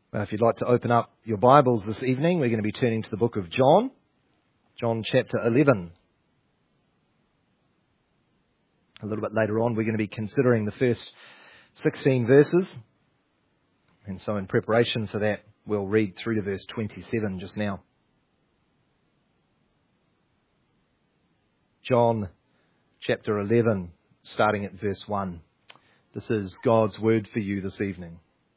If you'd like to open up your Bibles this evening, we're going to be turning to the book of John, John chapter 11. A little bit later on, we're going to be considering the first 16 verses. And so in preparation for that, we'll read through to verse 27 just now. John chapter 11, starting at verse 1. This is God's word for you this evening.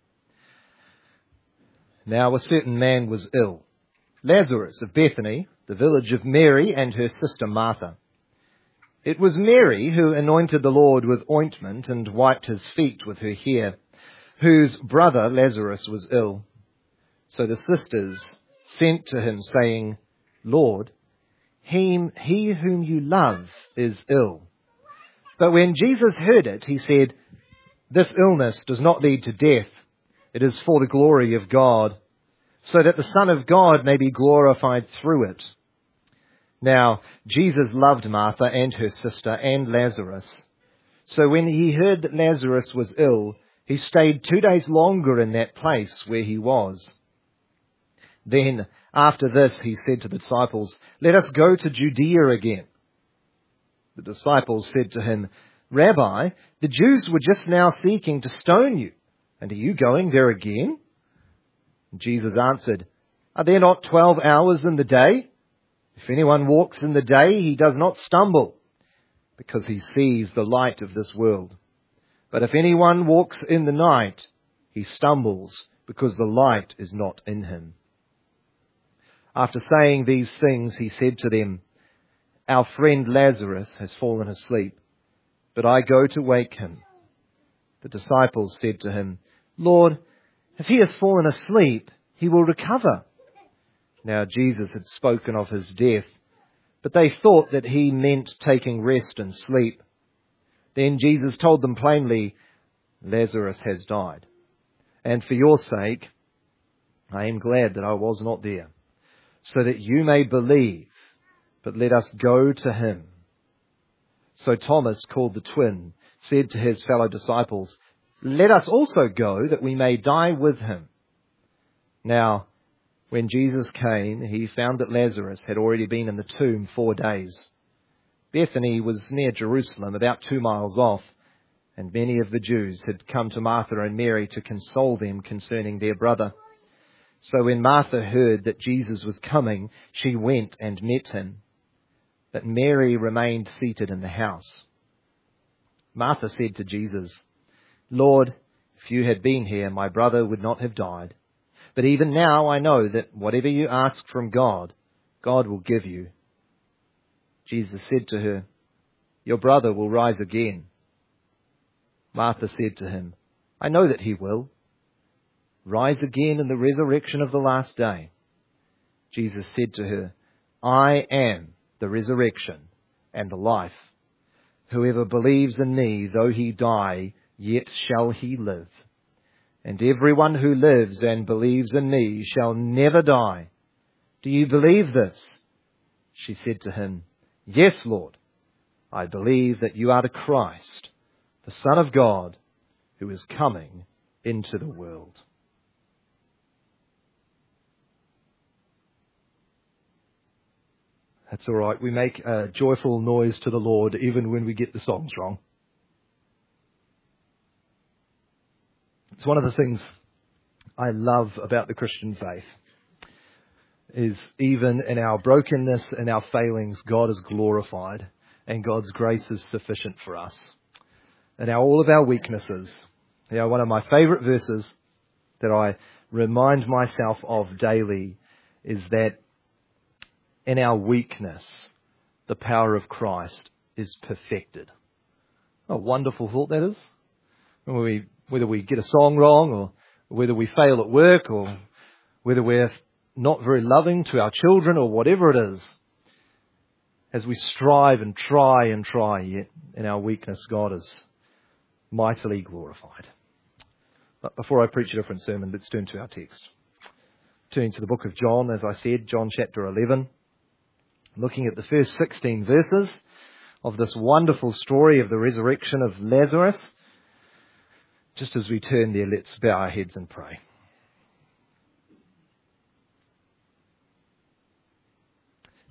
Now a certain man was ill, Lazarus of Bethany, the village of Mary and her sister Martha. It was Mary who anointed the Lord with ointment and wiped his feet with her hair, whose brother Lazarus was ill. So the sisters sent to him, saying, Lord, he whom you love is ill. But when Jesus heard it, he said, This illness does not lead to death. It is for the glory of God, so that the Son of God may be glorified through it. Now, Jesus loved Martha and her sister and Lazarus. So when he heard that Lazarus was ill, he stayed 2 days longer in that place where he was. Then, after this, he said to the disciples, Let us go to Judea again. The disciples said to him, Rabbi, the Jews were just now seeking to stone you, and are you going there again? Jesus answered, Are there not 12 hours in the day? If anyone walks in the day, he does not stumble, because he sees the light of this world. But if anyone walks in the night, he stumbles, because the light is not in him. After saying these things, he said to them, Our friend Lazarus has fallen asleep, but I go to wake him. The disciples said to him, Lord, if he has fallen asleep, he will recover. Now Jesus had spoken of his death, but they thought that he meant taking rest and sleep. Then Jesus told them plainly, Lazarus has died. And for your sake, I am glad that I was not there, so that you may believe, but let us go to him. So Thomas, called the twin, said to his fellow disciples, Let us also go, that we may die with him. Now, when Jesus came, he found that Lazarus had already been in the tomb 4 days. Bethany was near Jerusalem, about 2 miles off, and many of the Jews had come to Martha and Mary to console them concerning their brother. So when Martha heard that Jesus was coming, she went and met him. But Mary remained seated in the house. Martha said to Jesus, Lord, if you had been here, my brother would not have died. But even now I know that whatever you ask from God, God will give you. Jesus said to her, Your brother will rise again. Martha said to him, I know that he will rise again in the resurrection of the last day. Jesus said to her, I am the resurrection and the life. Whoever believes in me, though he die, yet shall he live. And everyone who lives and believes in me shall never die. Do you believe this? She said to him, Yes, Lord. I believe that you are the Christ, the Son of God, who is coming into the world. That's all right. We make a joyful noise to the Lord even when we get the songs wrong. It's one of the things I love about the Christian faith, is even in our brokenness and our failings, God is glorified and God's grace is sufficient for us. And all of our weaknesses, one of my favourite verses that I remind myself of daily is that in our weakness, the power of Christ is perfected. What a wonderful thought that is. Whether we get a song wrong, or whether we fail at work, or whether we're not very loving to our children, or whatever it is, as we strive and try, yet in our weakness, God is mightily glorified. But before I preach a different sermon, let's turn to our text. Turning to the book of John, as I said, John chapter 11. Looking at the first 16 verses of this wonderful story of the resurrection of Lazarus. Just as we turn there, let's bow our heads and pray.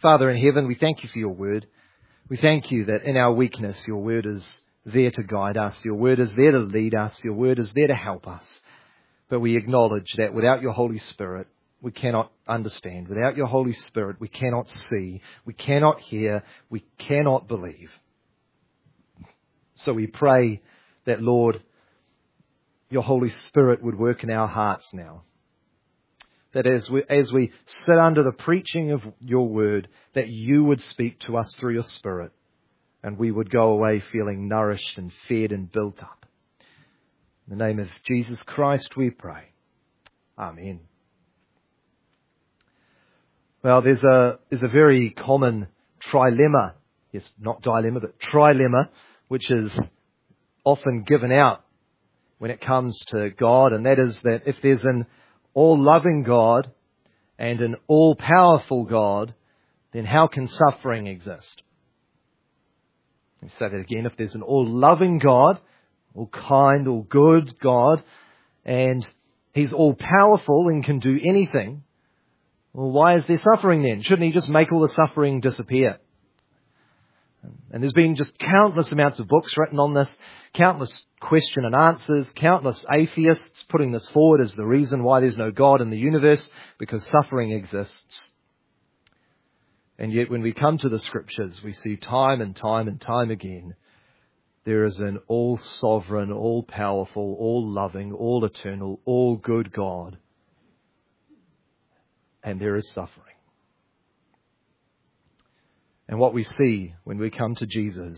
Father in heaven, we thank you for your word. We thank you that in our weakness, your word is there to guide us. Your word is there to lead us. Your word is there to help us. But we acknowledge that without your Holy Spirit, we cannot understand. Without your Holy Spirit, we cannot see. We cannot hear. We cannot believe. So we pray that, Lord, your Holy Spirit would work in our hearts now. That as we sit under the preaching of your word, that you would speak to us through your Spirit, and we would go away feeling nourished and fed and built up. In the name of Jesus Christ we pray. Amen. Well, there's a very common trilemma. Yes, not dilemma, but trilemma, which is often given out when it comes to God, and that is that if there's an all-loving God and an all-powerful God, then how can suffering exist? Let me say that again. If there's an all-loving God, all-kind, all-good God, and He's all-powerful and can do anything, well, why is there suffering then? Shouldn't He just make all the suffering disappear? And there's been just countless amounts of books written on this, countless question and answers, countless atheists putting this forward as the reason why there's no God in the universe, because suffering exists. And yet when we come to the Scriptures, we see time and time and time again, there is an all-sovereign, all-powerful, all-loving, all-eternal, all-good God. And there is suffering. And what we see when we come to Jesus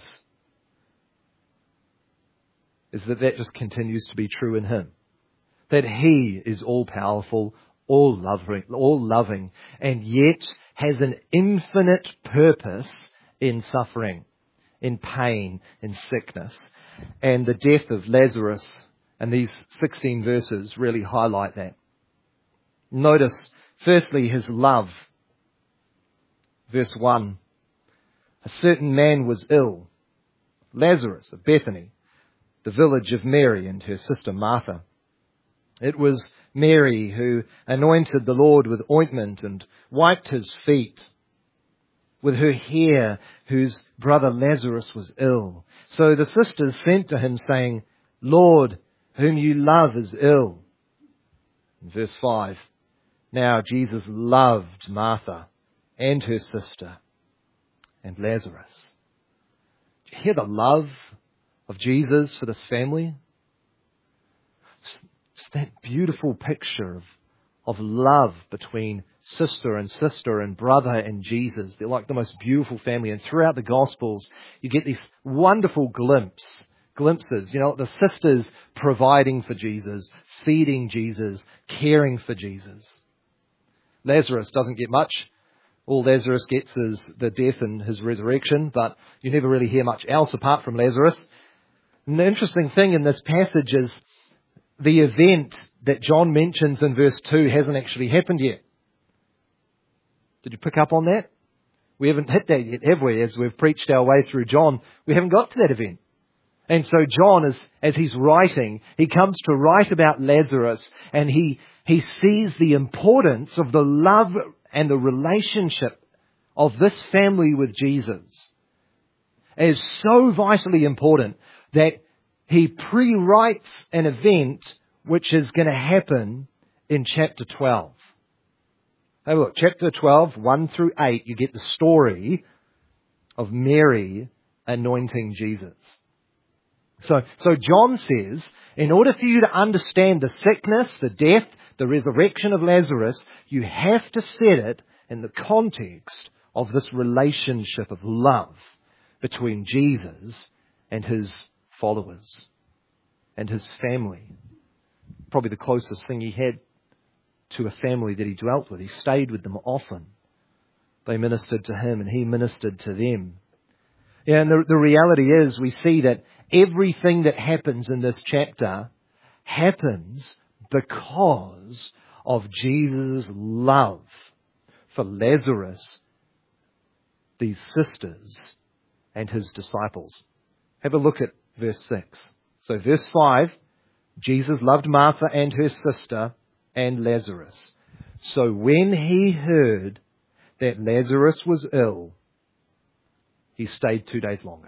is that just continues to be true in Him. That He is all-powerful, all-loving, and yet has an infinite purpose in suffering, in pain, in sickness. And the death of Lazarus and these 16 verses really highlight that. Notice, firstly, His love. Verse 1. A certain man was ill, Lazarus of Bethany, the village of Mary and her sister Martha. It was Mary who anointed the Lord with ointment and wiped His feet with her hair, whose brother Lazarus was ill. So the sisters sent to Him, saying, Lord, whom you love is ill. In verse 5, now Jesus loved Martha and her sister and Lazarus. Do you hear the love of Jesus for this family? It's that beautiful picture of love between sister and brother and Jesus. They're like the most beautiful family. And throughout the Gospels, you get these wonderful glimpses. The sisters providing for Jesus, feeding Jesus, caring for Jesus. Lazarus doesn't get much. All Lazarus gets is the death and his resurrection, but you never really hear much else apart from Lazarus. And the interesting thing in this passage is the event that John mentions in verse 2 hasn't actually happened yet. Did you pick up on that? We haven't hit that yet, have we? As we've preached our way through John, we haven't got to that event. And so John, as he's writing, he comes to write about Lazarus, and he sees the importance of the love and the relationship of this family with Jesus as so vitally important that he pre-writes an event which is going to happen in chapter 12. Have a look, chapter 12, 1 through 8, you get the story of Mary anointing Jesus. So John says, in order for you to understand the sickness, the death, the resurrection of Lazarus, you have to set it in the context of this relationship of love between Jesus and His followers and His family. Probably the closest thing He had to a family that He dwelt with. He stayed with them often. They ministered to Him and He ministered to them. Yeah, and the reality is we see that everything that happens in this chapter happens because of Jesus' love for Lazarus, these sisters, and His disciples. Have a look at verse 6. So verse 5, Jesus loved Martha and her sister and Lazarus. So when He heard that Lazarus was ill, he stayed 2 days longer.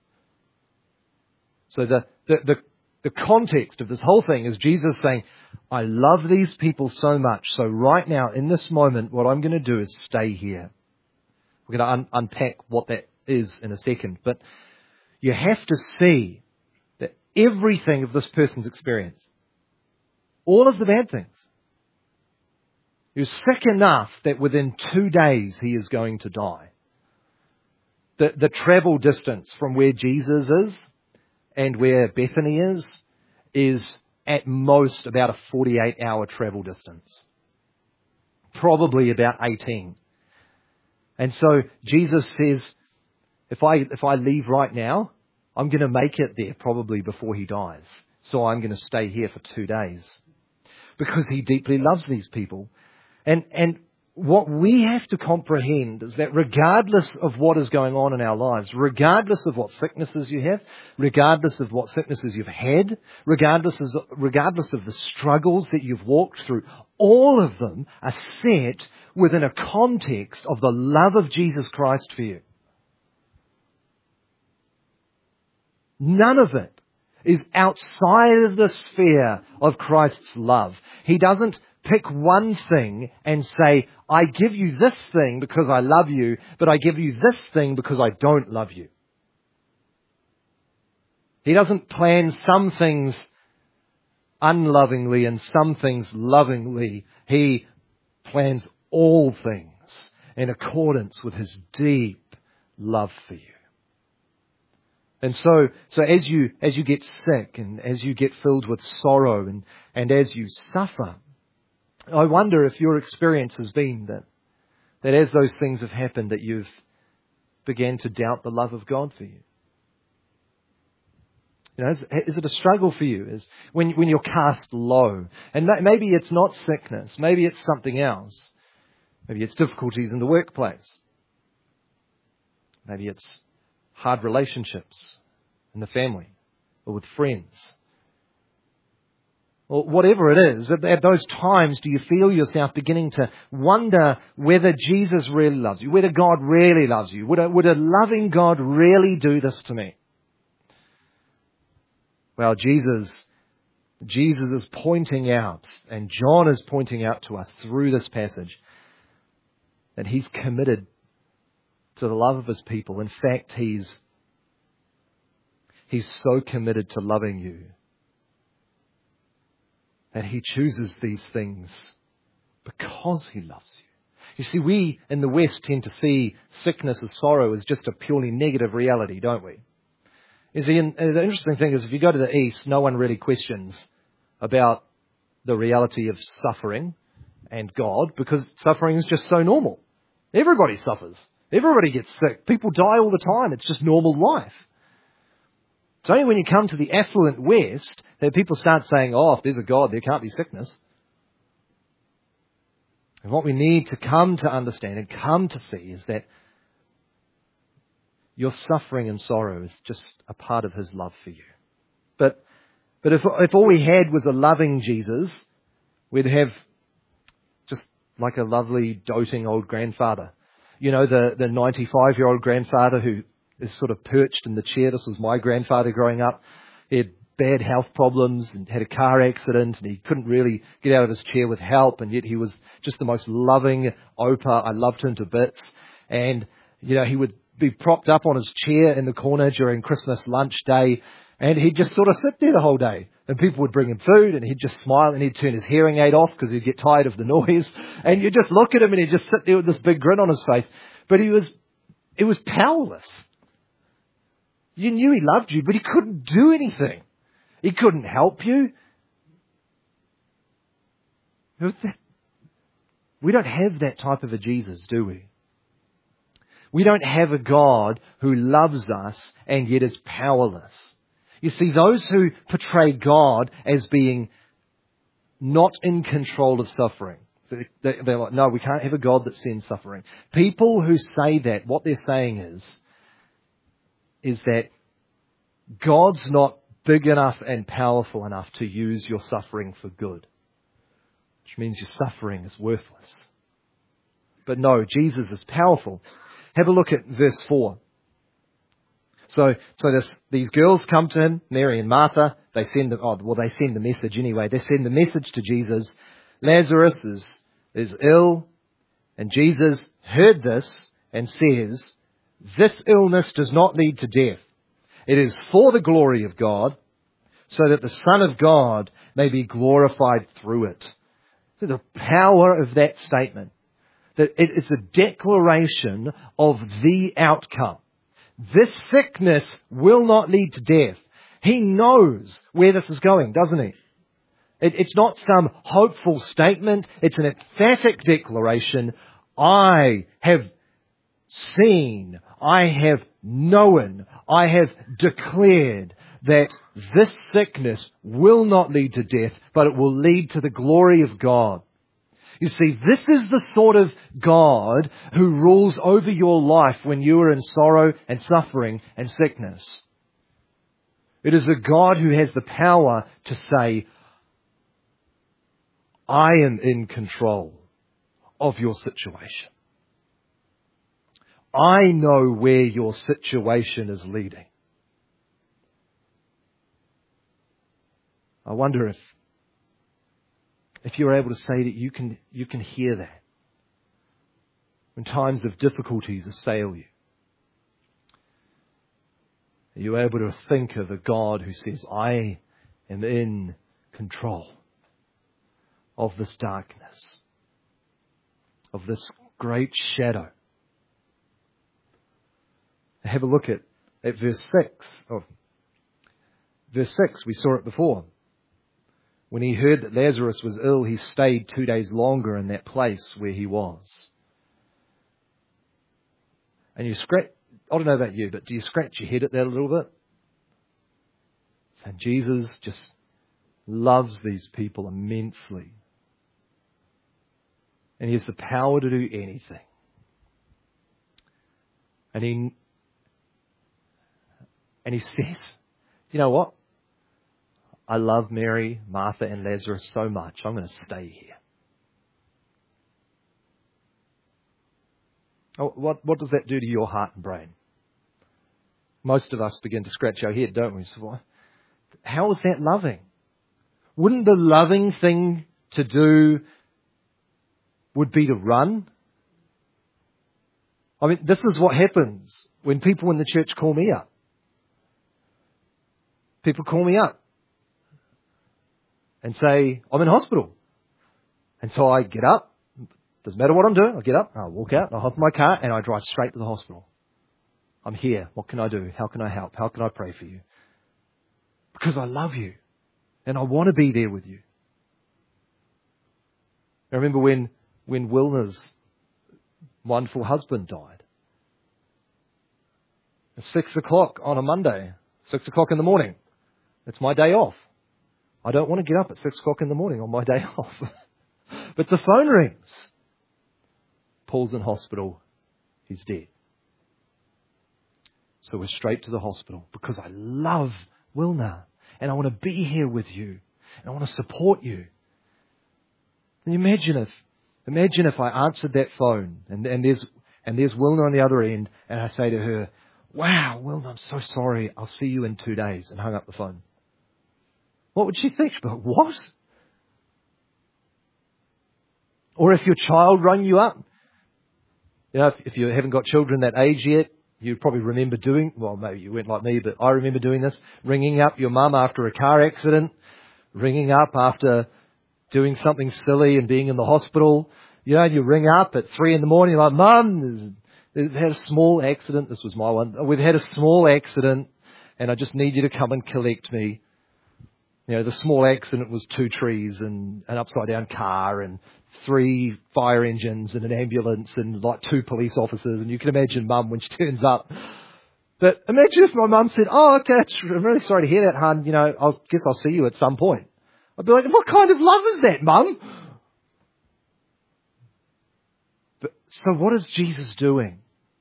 So the context of this whole thing is Jesus saying, I love these people so much, so right now, in this moment, what I'm going to do is stay here. We're going to unpack what that is in a second. But you have to see that everything of this person's experience, all of the bad things, he was sick enough that within 2 days he is going to die. The travel distance from where Jesus is and where Bethany is at most about a 48-hour travel distance. Probably about 18. And so Jesus says, if I leave right now, I'm going to make it there probably before he dies. So I'm going to stay here for 2 days. Because he deeply loves these people. And what we have to comprehend is that regardless of what is going on in our lives, regardless of what sicknesses you have, regardless of what sicknesses you've had, regardless of the struggles that you've walked through, all of them are set within a context of the love of Jesus Christ for you. None of it is outside of the sphere of Christ's love. He doesn't pick one thing and say, I give you this thing because I love you, but I give you this thing because I don't love you. He doesn't plan some things unlovingly and some things lovingly. He plans all things in accordance with his deep love for you. And so as you get sick and as you get filled with sorrow and as you suffer, I wonder if your experience has been that as those things have happened, that you've began to doubt the love of God for you. You know, is it a struggle for you? Is when you're cast low, and maybe it's not sickness, maybe it's something else. Maybe it's difficulties in the workplace. Maybe it's hard relationships in the family or with friends. Or whatever it is, at those times do you feel yourself beginning to wonder whether Jesus really loves you, whether God really loves you? Would a loving God really do this to me? Well, Jesus is pointing out, and John is pointing out to us through this passage, that he's committed to the love of his people. In fact, he's so committed to loving you that he chooses these things because he loves you. You see, we in the West tend to see sickness and sorrow as just a purely negative reality, don't we? You see, and the interesting thing is if you go to the East, no one really questions about the reality of suffering and God because suffering is just so normal. Everybody suffers. Everybody gets sick. People die all the time. It's just normal life. It's only when you come to the affluent West that people start saying, oh, if there's a God, there can't be sickness. And what we need to come to understand and come to see is that your suffering and sorrow is just a part of his love for you. But if all we had was a loving Jesus, we'd have just like a lovely, doting old grandfather. You know, the 95-year-old grandfather who is sort of perched in the chair. This was my grandfather growing up. He had bad health problems and had a car accident and he couldn't really get out of his chair with help, and yet he was just the most loving opa. I loved him to bits. And, you know, he would be propped up on his chair in the corner during Christmas lunch day, and he'd just sort of sit there the whole day. And people would bring him food and he'd just smile and he'd turn his hearing aid off because he'd get tired of the noise. And you just look at him and he'd just sit there with this big grin on his face. But he was powerless. You knew he loved you, but he couldn't do anything. He couldn't help you. We don't have that type of a Jesus, do we? We don't have a God who loves us and yet is powerless. You see, those who portray God as being not in control of suffering, they're like, no, we can't have a God that sends suffering. People who say that, what they're saying is that God's not big enough and powerful enough to use your suffering for good, which means your suffering is worthless. But no, Jesus is powerful. Have a look at verse 4. So these girls come to him, Mary and Martha. They send the message anyway. They send the message to Jesus. Lazarus is ill, and Jesus heard this and says, "This illness does not lead to death. It is for the glory of God, so that the Son of God may be glorified through it." So the power of that statement, that it is a declaration of the outcome. This sickness will not lead to death. He knows where this is going, doesn't he? It's not some hopeful statement. It's an emphatic declaration. I have seen, I have known, I have declared that this sickness will not lead to death, but it will lead to the glory of God. You see, this is the sort of God who rules over your life when you are in sorrow and suffering and sickness. It is a God who has the power to say, I am in control of your situation. I know where your situation is leading. I wonder if you're able to say that you can hear that when times of difficulties assail you. Are you able to think of a God who says, I am in control of this darkness, of this great shadow? Have a look at verse 6. Verse 6, we saw it before. When he heard that Lazarus was ill, he stayed 2 days longer in that place where he was. And I don't know about you, but do you scratch your head at that a little bit? And Jesus just loves these people immensely. And he has the power to do anything. And he says, you know what? I love Mary, Martha, and Lazarus so much. I'm going to stay here. Oh, what does that do to your heart and brain? Most of us begin to scratch our head, don't we? So how is that loving? Wouldn't the loving thing to do would be to run? I mean, this is what happens when people in the church call me up. People call me up and say, I'm in hospital. And so I get up. Doesn't matter what I'm doing. I get up, I walk out, I hop in my car, and I drive straight to the hospital. I'm here. What can I do? How can I help? How can I pray for you? Because I love you. And I want to be there with you. I remember when Wilna's wonderful husband died. At 6 o'clock on a Monday. 6 o'clock in the morning. It's my day off. I don't want to get up at 6 o'clock in the morning on my day off. But the phone rings. Paul's in hospital. He's dead. So we're straight to the hospital because I love Wilna and I want to be here with you and I want to support you. And imagine if I answered that phone and there's Wilna on the other end and I say to her, wow, Wilna, I'm so sorry. I'll see you in 2 days, and hung up the phone. What would she think? But what? Or if your child rang you up, if you haven't got children that age yet, you probably remember maybe you weren't like me, but I remember doing this, ringing up your mum after a car accident, ringing up after doing something silly and being in the hospital. You ring up at 3 a.m, you're like, Mum, we've had a small accident. This was my one. We've had a small accident and I just need you to come and collect me. The small accident was 2 trees and an upside down car and 3 fire engines and an ambulance and like 2 police officers. And you can imagine Mum when she turns up. But imagine if my mum said, oh, okay, I'm really sorry to hear that, hon. I guess I'll see you at some point. I'd be like, what kind of love is that, Mum? So what is Jesus doing?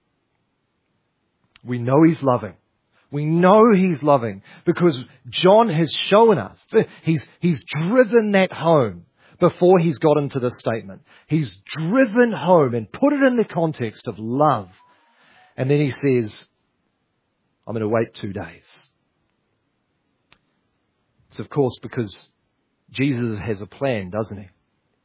We know he's loving. We know he's loving because John has shown us. He's driven that home before he's got into this statement. He's driven home and put it in the context of love. And then he says, I'm going to wait 2 days. It's of course because Jesus has a plan, doesn't he?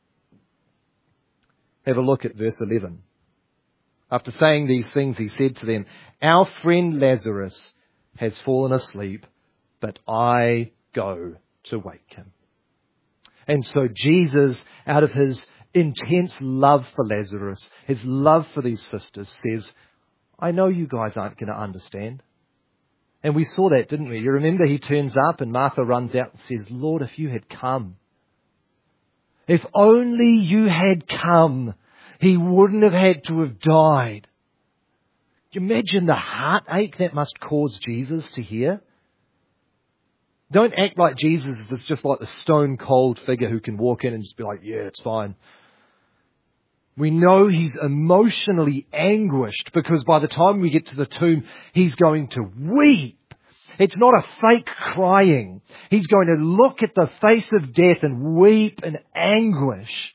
Have a look at verse 11. After saying these things, he said to them, our friend Lazarus has fallen asleep, but I go to wake him. And so Jesus, out of his intense love for Lazarus, his love for these sisters, says, I know you guys aren't going to understand. And we saw that, didn't we? You remember he turns up and Martha runs out and says, Lord, if you had come, if only you had come, he wouldn't have had to have died. Can you imagine the heartache that must cause Jesus to hear? Don't act like Jesus is just like the stone cold figure who can walk in and just be like, yeah, it's fine. We know he's emotionally anguished because by the time we get to the tomb, he's going to weep. It's not a fake crying. He's going to look at the face of death and weep in anguish.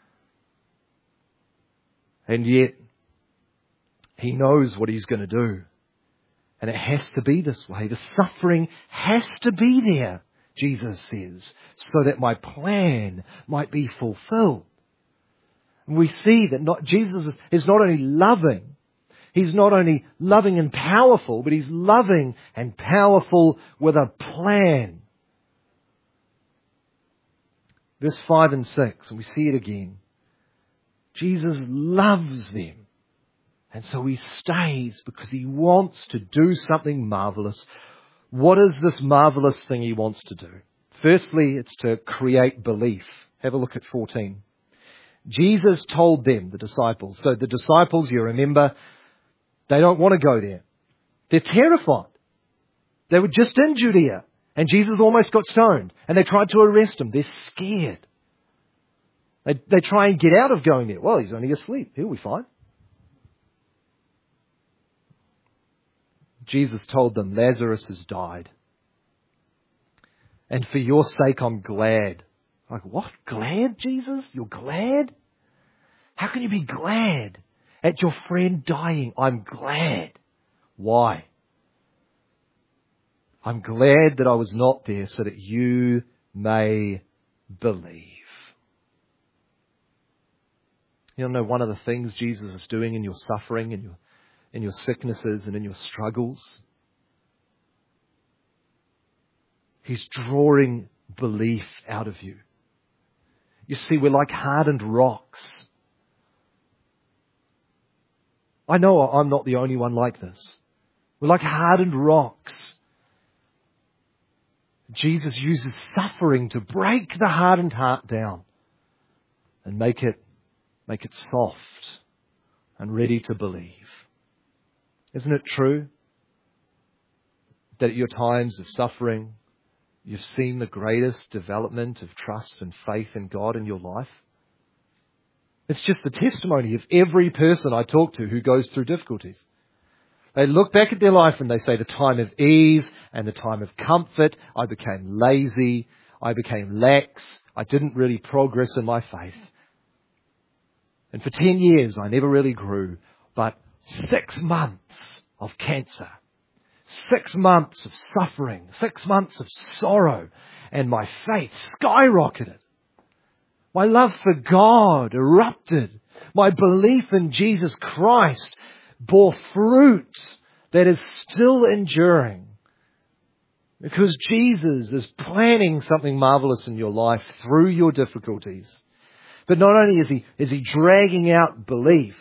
And yet, he knows what he's going to do. And it has to be this way. The suffering has to be there, Jesus says, so that my plan might be fulfilled. And we see that Jesus is not only loving, he's not only loving and powerful, but he's loving and powerful with a plan. Verse 5 and 6, and we see it again. Jesus loves them. And so he stays because he wants to do something marvelous. What is this marvelous thing he wants to do? Firstly, it's to create belief. Have a look at 14. Jesus told them, the disciples. So the disciples, you remember, they don't want to go there. They're terrified. They were just in Judea and Jesus almost got stoned and they tried to arrest him. They're scared. They try and get out of going there. Well, he's only asleep. He'll be fine. Jesus told them, Lazarus has died. And for your sake, I'm glad. Like, what? Glad, Jesus? You're glad? How can you be glad at your friend dying? I'm glad. Why? I'm glad that I was not there so that you may believe. You know, one of the things Jesus is doing in your suffering and in your sicknesses and in your struggles, he's drawing belief out of you. You see, we're like hardened rocks. I know I'm not the only one like this. We're like hardened rocks. Jesus uses suffering to break the hardened heart down and make it soft and ready to believe. Isn't it true that at your times of suffering, you've seen the greatest development of trust and faith in God in your life? It's just the testimony of every person I talk to who goes through difficulties. They look back at their life and they say the time of ease and the time of comfort, I became lazy, I became lax, I didn't really progress in my faith. And for 10 years I never really grew, but 6 months of cancer, 6 months of suffering, 6 months of sorrow, and my faith skyrocketed. My love for God erupted. My belief in Jesus Christ bore fruit that is still enduring. Because Jesus is planning something marvelous in your life through your difficulties. But not only is he dragging out belief,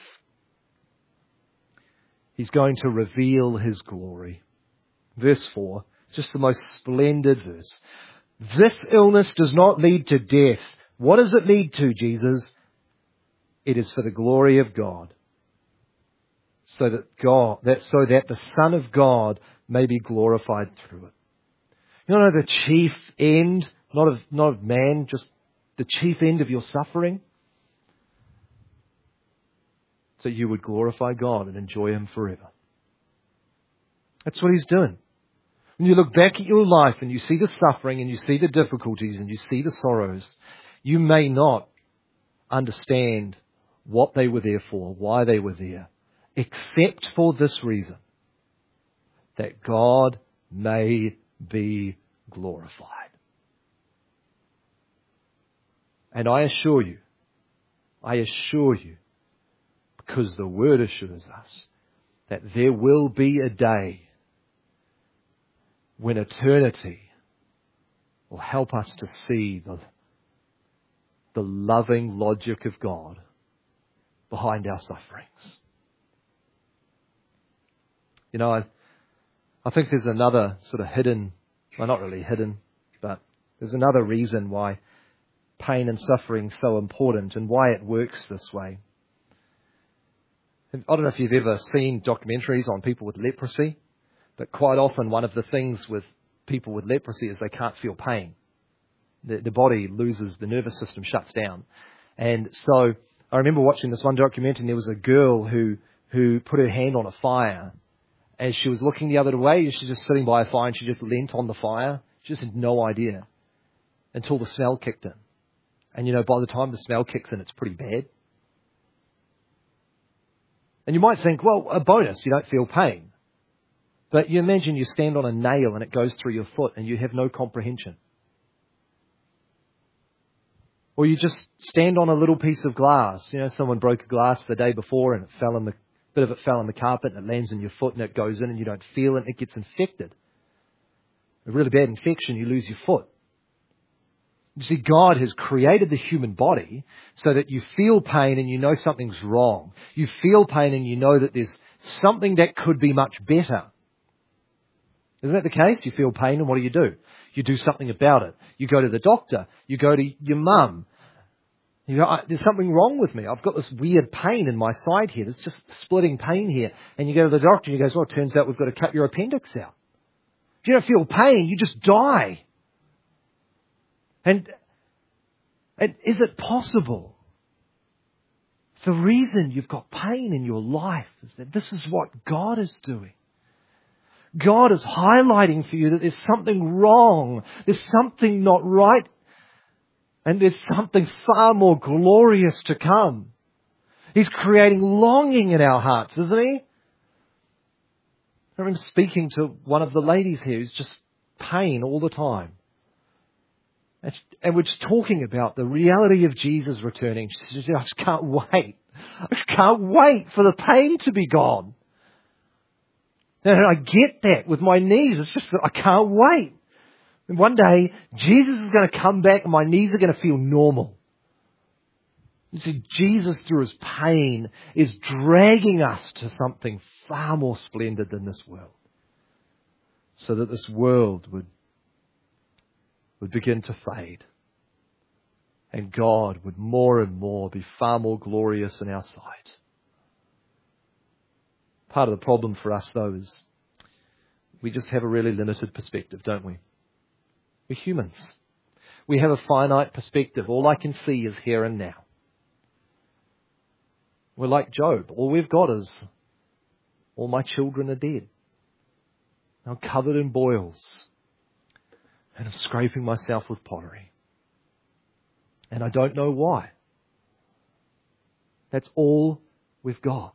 he's going to reveal his glory. Verse 4, just the most splendid verse. This illness does not lead to death. What does it lead to, Jesus? It is for the glory of God. So that the Son of God may be glorified through it. You know the chief end, not of man, just the chief end of your suffering? So you would glorify God and enjoy Him forever. That's what He's doing. When you look back at your life and you see the suffering and you see the difficulties and you see the sorrows, You may not understand what they were there for, why they were there, except for this reason, that God may be glorified. And I assure you, because the Word assures us, that there will be a day when eternity will help us to see the loving logic of God behind our sufferings. You know, I think there's another sort of hidden, well, not really hidden, but there's another reason why pain and suffering is so important and why it works this way. I don't know if you've ever seen documentaries on people with leprosy, but quite often one of the things with people with leprosy is they can't feel pain. The body loses, the nervous system shuts down. And so I remember watching this one documentary, and there was a girl who put her hand on a fire. As she was looking the other way, she was just sitting by a fire and she just leant on the fire. She just had no idea until the smell kicked in. And you know, by the time the smell kicks in, it's pretty bad. And you might think, well, a bonus, you don't feel pain. But you imagine you stand on a nail and it goes through your foot and you have no comprehension. Or you just stand on a little piece of glass. You know, someone broke a glass the day before and bit of it fell on the carpet and it lands in your foot and it goes in and you don't feel it and it gets infected. A really bad infection, you lose your foot. You see, God has created the human body so that you feel pain and you know something's wrong. You feel pain and you know that there's something that could be much better. Isn't that the case? You feel pain and what do? You do something about it. You go to the doctor. You go to your mum. You go, there's something wrong with me. I've got this weird pain in my side here. There's just splitting pain here. And you go to the doctor and he goes, well, it turns out we've got to cut your appendix out. If you don't feel pain, you just die. And is it possible? The reason you've got pain in your life is that this is what God is doing. God is highlighting for you that there's something wrong. There's something not right. And there's something far more glorious to come. He's creating longing in our hearts, isn't He? I remember speaking to one of the ladies here who's just pain all the time. And we're just talking about the reality of Jesus returning. She said, I just can't wait. I just can't wait for the pain to be gone. And I get that with my knees. It's just that I can't wait. And one day, Jesus is going to come back and my knees are going to feel normal. You see, Jesus, through His pain, is dragging us to something far more splendid than this world. So that this world would begin to fade. And God would more and more be far more glorious in our sight. Part of the problem for us, though, is we just have a really limited perspective, don't we? We're humans. We have a finite perspective. All I can see is here and now. We're like Job. All we've got is, all my children are dead. I'm covered in boils. And I'm scraping myself with pottery. And I don't know why. That's all we've got.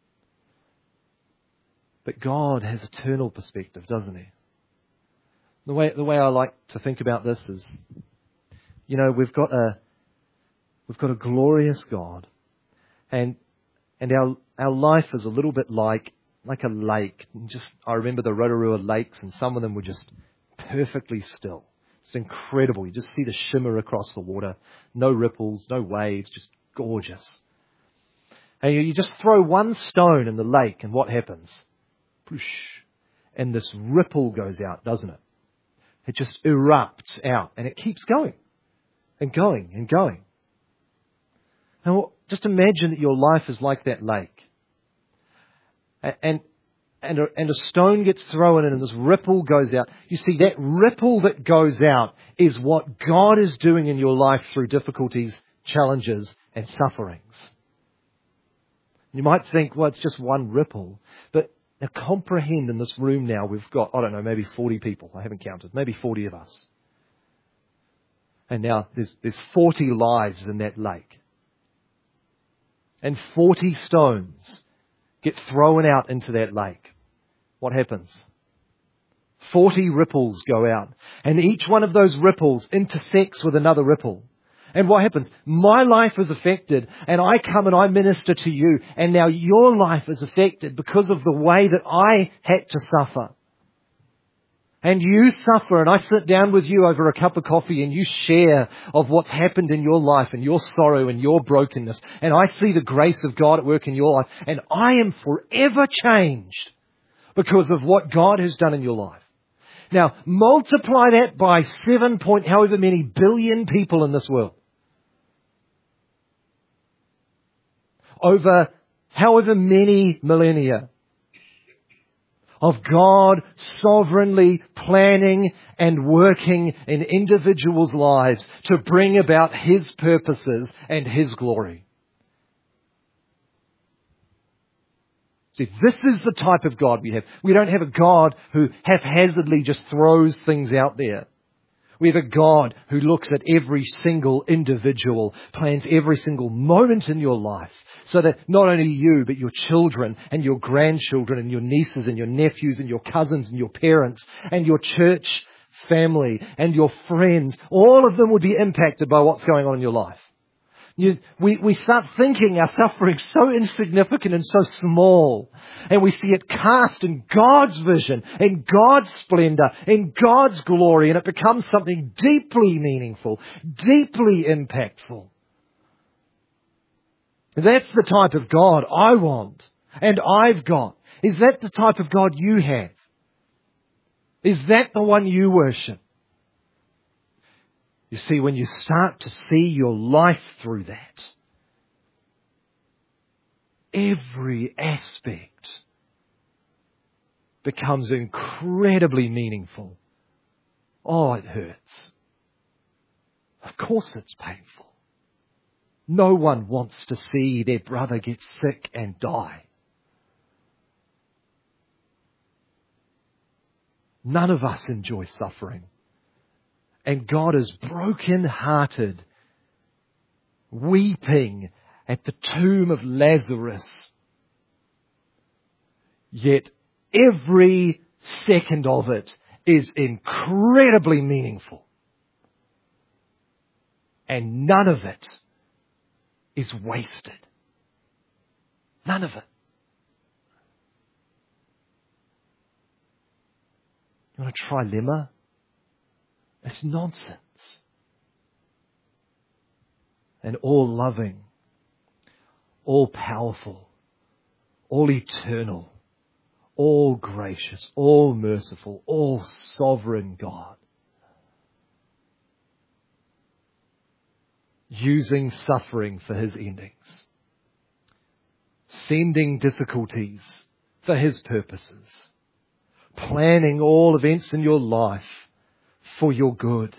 But God has eternal perspective, doesn't He? The way I like to think about this is, you know, we've got a glorious God, and our life is a little bit like a lake. I remember the Rotorua lakes, and some of them were just perfectly still. It's incredible. You just see the shimmer across the water, no ripples, no waves, just gorgeous. And you just throw one stone in the lake, and what happens? Poosh, and this ripple goes out, doesn't it? It just erupts out, and it keeps going and going and going. Now, just imagine that your life is like that lake. And a stone gets thrown in and this ripple goes out. You see, that ripple that goes out is what God is doing in your life through difficulties, challenges, and sufferings. You might think, well, it's just one ripple. But now comprehend, in this room now, we've got, I don't know, maybe 40 people. I haven't counted. Maybe 40 of us. And now there's 40 lives in that lake. And 40 stones get thrown out into that lake. What happens? 40 ripples go out. And each one of those ripples intersects with another ripple. And what happens? My life is affected, and I come and I minister to you, and now your life is affected because of the way that I had to suffer. And you suffer, and I sit down with you over a cup of coffee and you share of what's happened in your life and your sorrow and your brokenness. And I see the grace of God at work in your life. And I am forever changed because of what God has done in your life. Now, multiply that by 7 point however many billion people in this world. Over however many millennia of God sovereignly planning and working in individuals' lives to bring about His purposes and His glory. See, this is the type of God we have. We don't have a God who haphazardly just throws things out there. We have a God who looks at every single individual, plans every single moment in your life, so that not only you, but your children and your grandchildren and your nieces and your nephews and your cousins and your parents and your church family and your friends, all of them would be impacted by what's going on in your life. We start thinking our suffering so insignificant and so small, and we see it cast in God's vision, in God's splendor, in God's glory, and it becomes something deeply meaningful, deeply impactful. That's the type of God I want, and I've got. Is that the type of God you have? Is that the one you worship? You see, when you start to see your life through that, every aspect becomes incredibly meaningful. Oh, it hurts. Of course it's painful. No one wants to see their brother get sick and die. None of us enjoy suffering. And God is broken-hearted, weeping at the tomb of Lazarus. Yet every second of it is incredibly meaningful. And none of it is wasted. None of it. You want a trilemma? It's nonsense. And all loving, all powerful, all eternal, all gracious, all merciful, all sovereign God, using suffering for His endings, sending difficulties for His purposes, planning all events in your life for your good.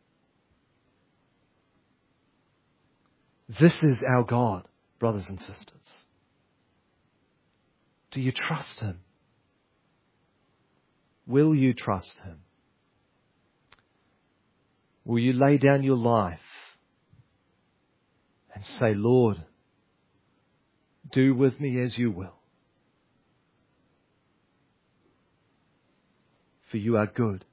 This is our God, brothers and sisters. Do you trust Him? Will you trust Him? Will you lay down your life and say, Lord, do with me as you will? For you are good.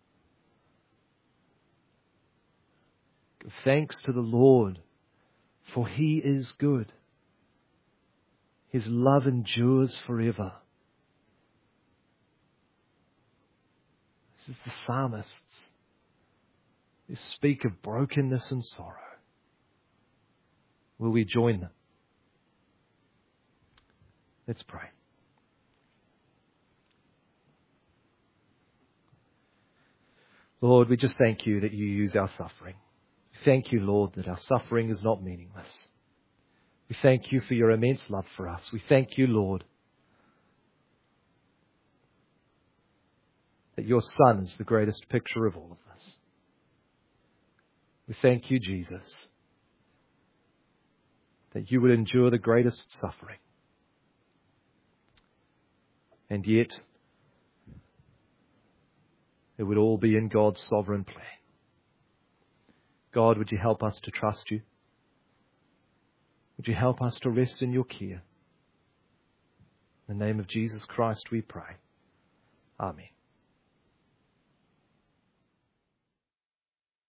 Give thanks to the Lord, for He is good. His love endures forever. This is the psalmists. They speak of brokenness and sorrow. Will we join them? Let's pray. Lord, we just thank you that you use our suffering. Thank you, Lord, that our suffering is not meaningless. We thank you for your immense love for us. We thank you, Lord, that your Son is the greatest picture of all of us. We thank you, Jesus, that you would endure the greatest suffering. And yet, it would all be in God's sovereign plan. God, would you help us to trust you? Would you help us to rest in your care? In the name of Jesus Christ we pray. Amen.